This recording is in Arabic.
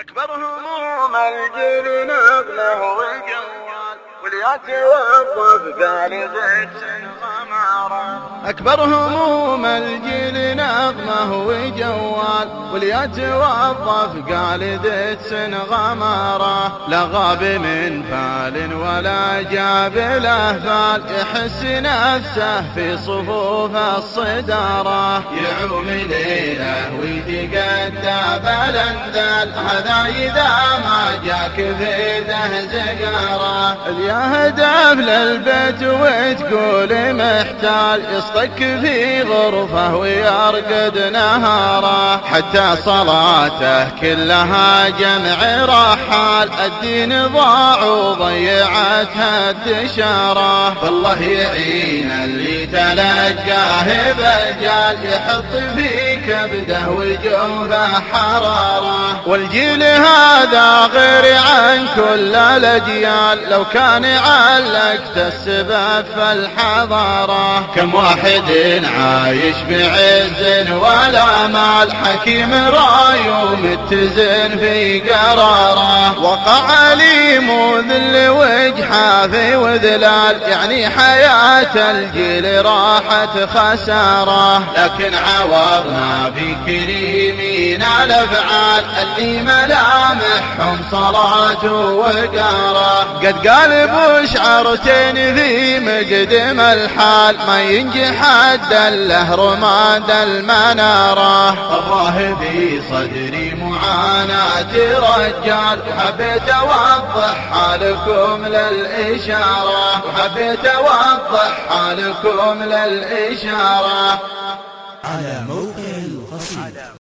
أكبر هموم الجيل نغمه والجوال وليتوظف قالب غمارة. أكبر هموم الجيل نغمه وجوال وليتوظف قالب غمارة. لا غاب من فال ولا جاب له فال يحس نفسه في صفوف الصدارة. يعوم ليله ويتقدى بالانذال هذا إذا ما جاك في ذه زقارة. يا هدف للبيت وتقول محتال يصطك في غرفه ويرقد نهاره. حتى صلاته كلها جمع رحال الدين ضاع وضيعتها الدشارة. والله يعين اللي تلقاه بجال يحط في كبده وجوفه حرارة. والجيل هذا غير عن كل الأجيال لو كان علقت السبب في الحضارة. كم واحد عايش بعز ولا مال حكيم راي ومتزن في قراره. وقع عليم وذل وجحه في وذلال يعني حياة الجيل راحت خسارة. لكن عوضنا في كريمين الأفعال اللي ملامحهم صلاة وقارة. قد قال بشعرتين في مقدم الحال ما ينجح حد له رماد المنارة. الله في صدري معاناة رجال وحبيت أوضح حالكم للإشارة. وحبيت أوضح حالكم للإشارة. على موقع القصيدة.